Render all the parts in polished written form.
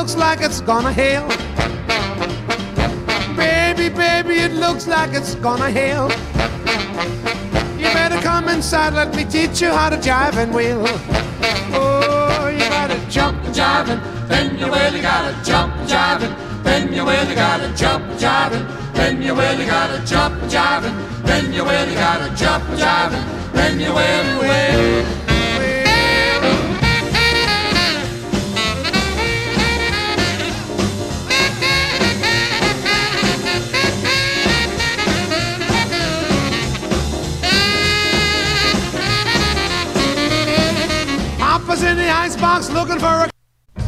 looks like it's gonna hail. Baby, baby, it looks like it's gonna hail. You better come inside, let me teach you how to jive and wheel. Oh, you gotta jump and jive and then you really gotta jump and jive and then you really gotta jump and jive and then you really gotta jump and jive and then you really gotta jump and jive and then you will. Papa's in the icebox looking for a...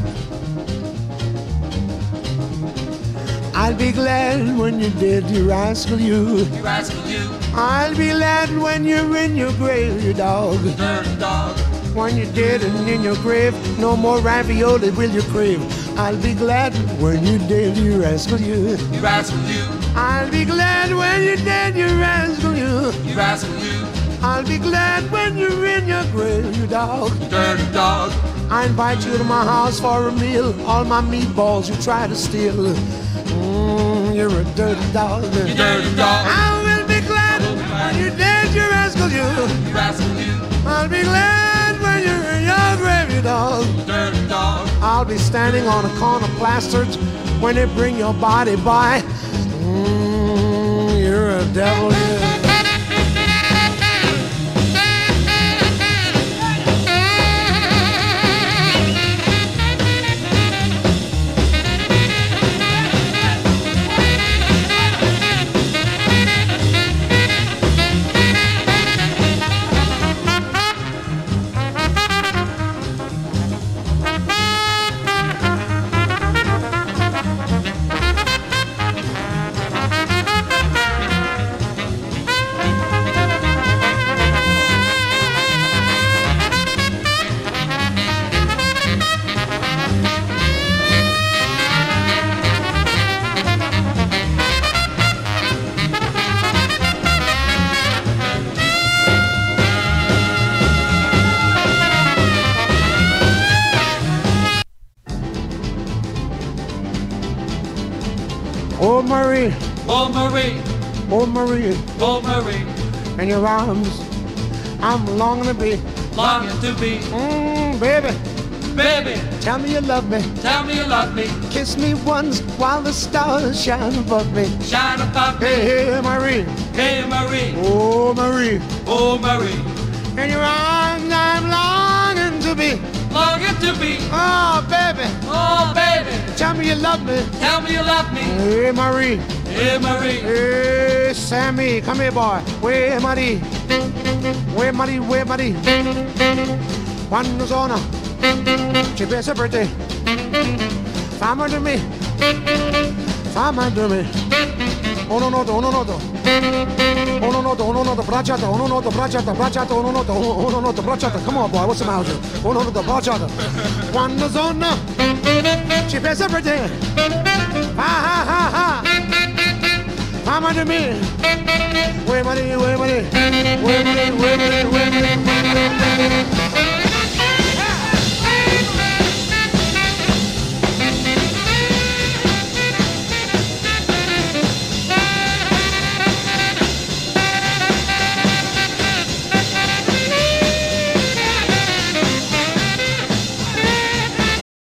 I'll be glad when you're dead, you rascal you. You rascal you. I'll be glad when you're in your grave, you dog. Dirty dog. When you're dead and in your grave, no more ravioli will you crave. I'll be glad when you're dead, you rascal you. You rascal you. I'll be glad when you're dead, you rascal you. You rascal you. I'll be glad when you're in your grave, you dog. Dirty dog. I invite you to my house for a meal. All my meatballs you try to steal. You're a dirty dog. You dirty dog. I will be glad when you're dead, you rascal you. You rascal you. I'll be glad when you're in your grave, you dog. Dirty dog. I'll be standing on a corner plastered when they bring your body by. You're a devil, yeah. Oh Marie, Oh Marie. oh Marie, Oh Marie. in your arms I'm longing to be. Longing to be. Baby, Baby. tell me you love me. Tell me you love me. Kiss me once while the stars shine above me. Shine above me. Hey, hey, Marie, Hey Marie. oh Marie, Oh Marie. in your arms I'm longing to be. Longing to be. Oh baby, Oh baby. tell me you love me. Tell me you love me. Hey Marie, Hey Marie. hey Sammy, come here boy. Where Marie, where Marie, where Marie. Quando sono ci pensa per te. Fammi to me, fammi to me. Uno noto, uno noto. Uno noto, bracciata, uno noto, bracciata, bracciata, uno noto, bracciata. Come on, boy, what's the matter? Uno noto, bracciata. Quando sono ci pensa per te. Ha ha ha ha. Fammi to me. Where Marie, where Marie, where Marie, where Marie,